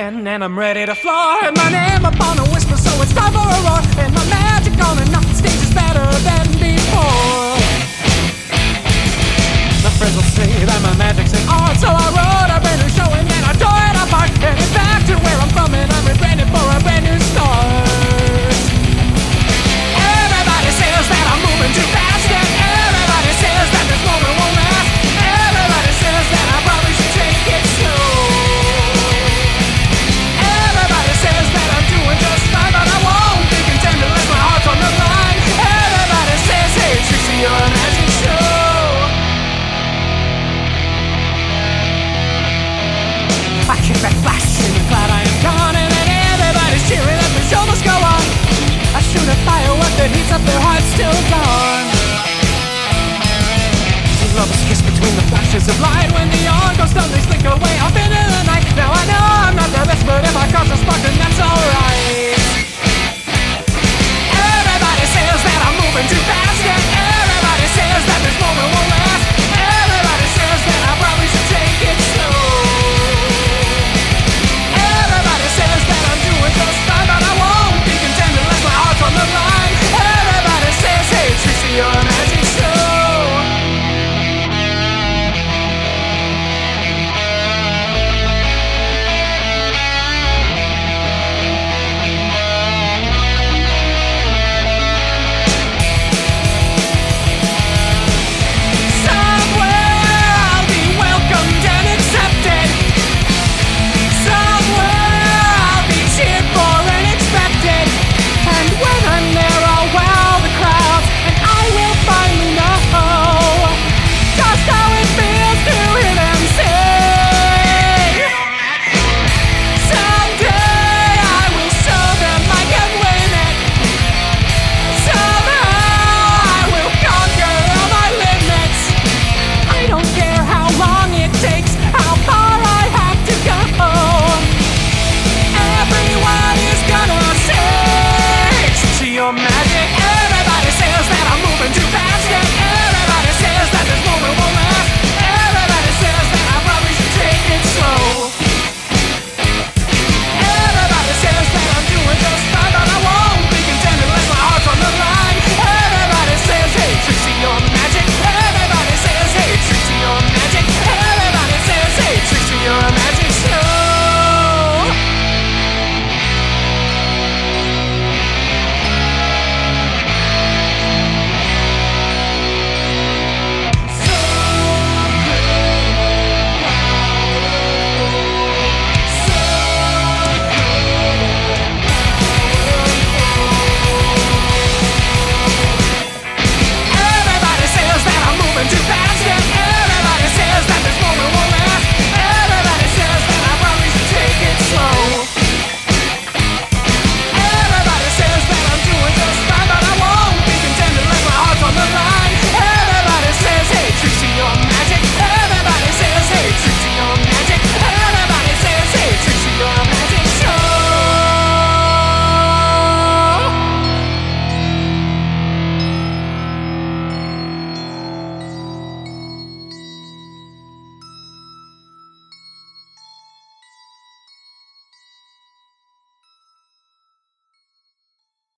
again, and I'm ready to floor. And my name upon a whisper, so it's time for a roar. And my magic on and off the stage is better than before. My friends will say that my magic's an art, so I wrote a brand new show and then I tore it apart. And it's back to where I'm from, and I'm rebranded for a brand new start. Everybody says that I'm moving too fast, and everybody says that this moment won't last. Everybody says that I probably should take it slow. Everybody says that I'm doing just fine, but I won't be content unless my heart's on the line. Everybody says, hey Trixie, you're a magic show. I kick back flashing and glad I am gone, and then everybody's cheering that the show must go on. I shoot a firework that heats up their hearts till dawn. Lovers kiss between the flashes of light. When the on goes down, they slink away off into the night. Now I know I'm not the best, but if I cause a spark, then that's alright.